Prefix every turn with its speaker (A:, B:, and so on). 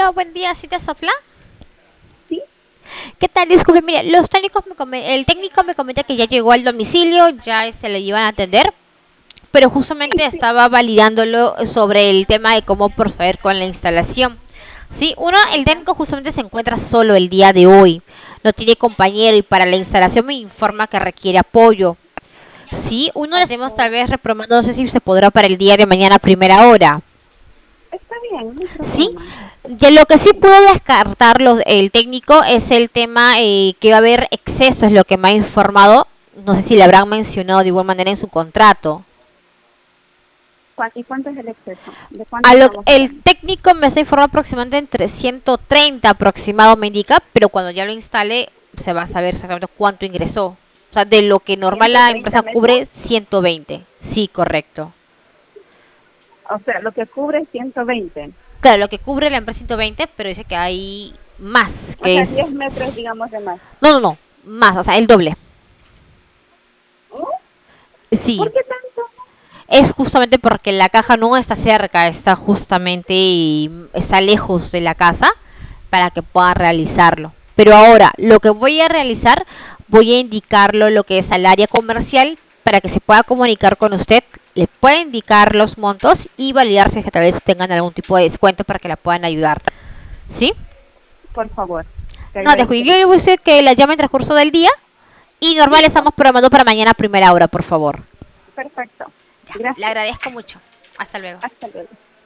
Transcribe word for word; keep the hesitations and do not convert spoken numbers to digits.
A: Aló, buen día, ¿sí te sopla?
B: Sí,
A: ¿Qué tal? Disculpe, mire, los técnicos me comen- el técnico me comenta que ya llegó al domicilio, ya se le iban a atender, pero justamente
B: sí, sí.
A: estaba validándolo sobre el tema de cómo proceder con la instalación. Sí, uno, el
B: Ya.
A: técnico justamente se encuentra solo el día de hoy, no tiene compañero y para la instalación me informa que requiere apoyo. Sí, uno le tenemos tal
B: Ok.
A: vez reprogramado, no sé si se podrá para el día de mañana a primera hora.
B: Está bien, no hay
A: Sí,
B: problema.
A: de lo que sí
B: Sí.
A: puedo descartar los- el técnico es el tema eh, que va a haber exceso, es lo que me ha informado. No sé si le habrán mencionado de igual manera en su contrato.
B: ¿Cuán- ¿Y cuánto es el exceso? ¿De cuánto
A: A lo,
B: estamos
A: el
B: hablando?
A: técnico me está informando aproximadamente entre ciento treinta aproximado, me indica, pero cuando ya lo instale se va a saber exactamente cuánto ingresó. O sea, de lo que normal
B: ¿ciento
A: la
B: treinta
A: empresa
B: metros?
A: cubre, ciento veinte. Sí, correcto.
B: O sea, lo que cubre es ciento veinte.
A: Claro, lo que cubre la empresa ciento veinte, pero dice que hay más,
B: O
A: que
B: sea, diez
A: es...
B: metros, digamos, de más.
A: No, no, no, más, o sea, el doble.
B: ¿Oh?
A: Sí,
B: ¿Por qué tanto?
A: es justamente porque la caja no está cerca, está justamente y está lejos de la casa para que pueda realizarlo. Pero ahora, lo que voy a realizar, voy a indicarlo lo que es al área comercial para que se pueda comunicar con usted, le pueda indicar los montos y validar si es que tal vez tengan algún tipo de descuento para que la puedan ayudar. ¿Sí?
B: Por favor, te
A: No, dejo. Yo le voy a
B: agradecería.
A: decir que la llame en el transcurso del día y normal
B: Listo.
A: estamos programando para mañana a primera hora, por favor.
B: Perfecto.
A: Ya, le
B: Gracias.
A: agradezco mucho. Hasta luego.
B: Hasta luego.